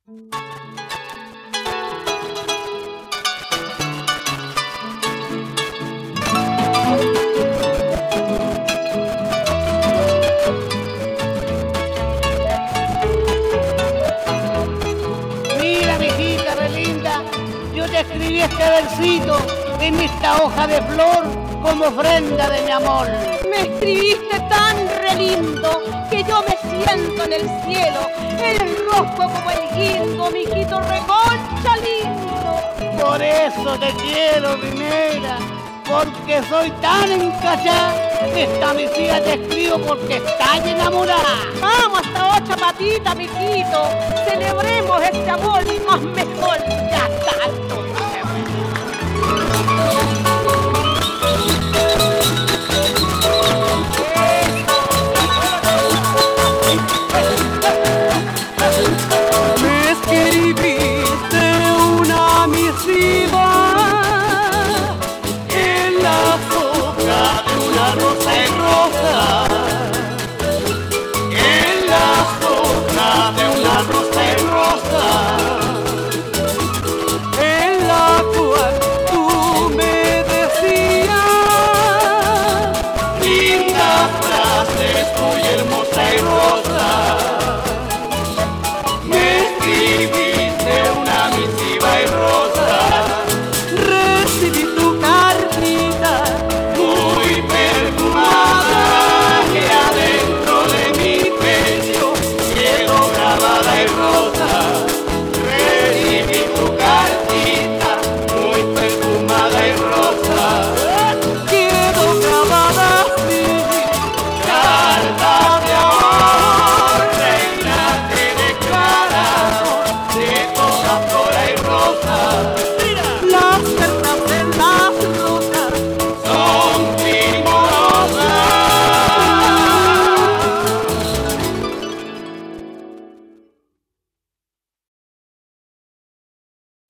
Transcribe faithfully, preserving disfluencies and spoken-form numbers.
Mira, mijita re linda, yo te escribí este versito en esta hoja de flor como ofrenda de mi amor. Me escribiste tan re lindo que yo me siento en el cielo. Eres rojo como el guindo, mijito reconcha lindo. Por eso te quiero, mi negra, porque soy tan encachada. Esta misía te escribo porque estás enamorada. Vamos hasta otra patita, mijito. Celebremos este amor más mejor. Ya tanto. Me escribiste una misiva en la hoja de una rosa y roja, en la hoja de una rosa y rosa, en la cual tú me decías lindas frases, muy hermosa y rosa. Escribiste una misiva y rosa, recibí tu cartita muy perfumada que adentro de mi pecho quedó grabada y rosa.